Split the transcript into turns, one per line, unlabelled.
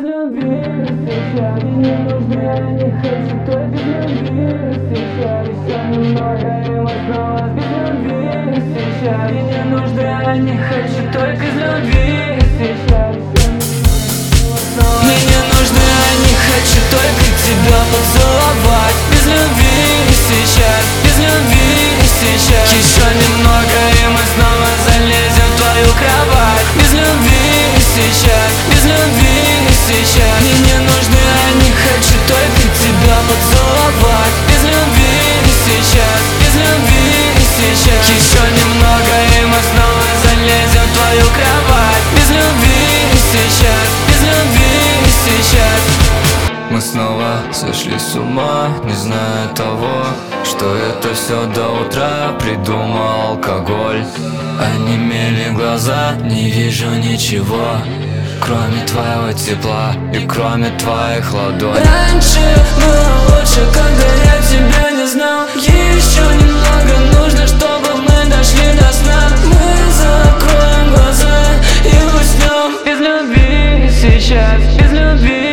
любви сейчас. Мне не нужны, я не хочу, только без любви сейчас. Еще немного, и мы снова без любви сейчас. Мне не нужны, я не хочу, только без любви сейчас.
Мне не нужны, я не хочу только тебя поцеловать. Без любви сейчас, без любви сейчас. Еще немного, и мы снова залезем в твою кровать. Без любви сейчас, без любви сейчас. Мне не нужны, я не хочу только тебя поцеловать. Без любви сейчас, без любви сейчас. Еще немного, и мы снова залезем в твою кровать. Без любви сейчас, без любви сейчас. Мы снова сошли с ума, не зная того, что это все до утра придумал алкоголь. Онемели глаза, не вижу ничего, кроме твоего тепла и кроме твоих ладоней. Раньше было лучше, когда я тебя не знал. Еще немного нужно, чтобы мы дошли до сна. Мы закроем глаза и уснем.
Без любви сейчас, без любви